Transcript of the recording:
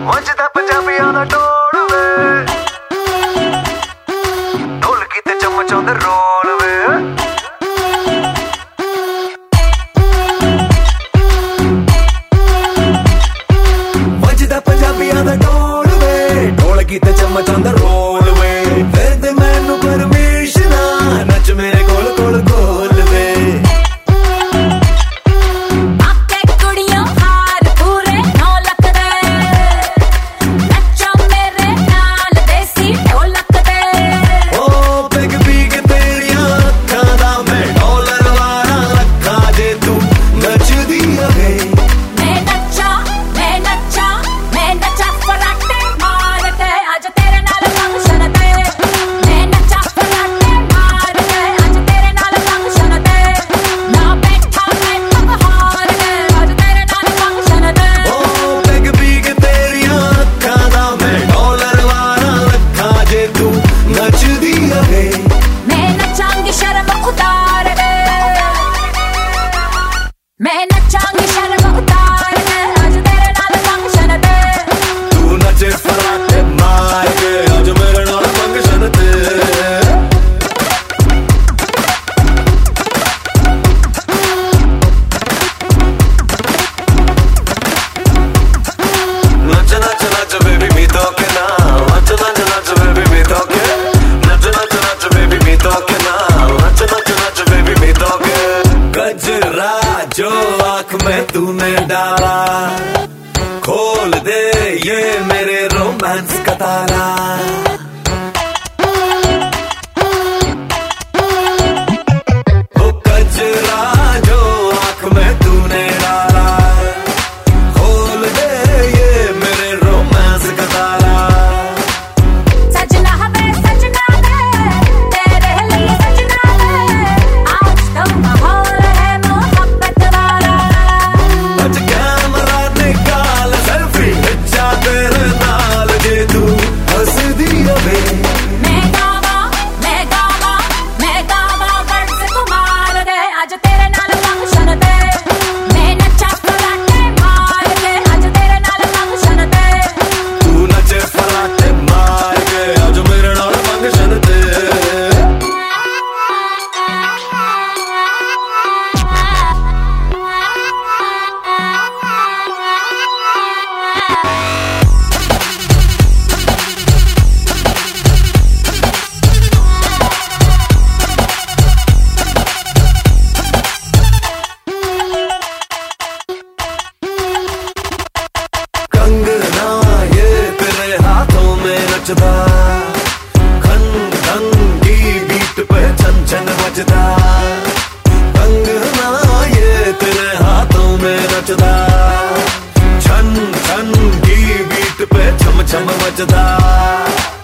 ਵੱਜਦਾ ਪੰਜਾਬੀਆਂ ਦਾ ਢੋਲ ਵੇ, ਢੋਲਕੀ ਤੇ ਚਮਚਾਉਂਦੇ ਰੋਲ ਵੇ। ਵੱਜਦਾ ਪੰਜਾਬੀਆਂ ਦਾ ਢੋਲ ਵੇ, ਢੋਲਕੀ ਤੇ ਚਮਚਾਉਂਦਾ ਰੋਲ ਵੇ। ਫਿਰ ਦੇ ਮੈਨੂੰ ਪਰਮਿਸ਼ਨ ਨੱਚ ਮੇਰੇ ਕੋਲ ਕੋਲ ਕੋਲ ਵੇ। मैं नचांगी शर्म उतार के आज तेरे नाल फंक्शन ते। तू नचे फराटे मार के आज मेरे नाल फंक्शन ते। नच नच नच बेबी मी तो के ना, नच नच नच बेबी मी तो के, नच नच नच बेबी मी तो के ना, नच नच नच बेबी मी तो के। गजरा जो आँख में तूने डाला, खोल दे ये मेरे रोमांस का ताला। वो गजरा जो आँख में तूने डाला, खोल दे ये मेरे रोमांस का ताला। सजना वे तेरे लिए सजना वे, आज तो माहौल है मोहब्बत वाला। आज कैमरा निकाल सेल्फी खिंचा तेरे नाल जे तू हंस दिया वे। मैं गावा वर्ड्स कुमार दे आज तेरे नाल फंक्शन ते। मैं नचा फराटे मार के आज तेरे नाल फंक्शन ते। तू नचे फराटे मार के आज मेरे नाल फंक्शन ते। कंगना ये तेरे हाथों में नचदा, खन खन की बीट पे छन छन बजदा। कंगना ये तेरे हाथों में नचदा, छन छन की बीट पे छम छम बजदा।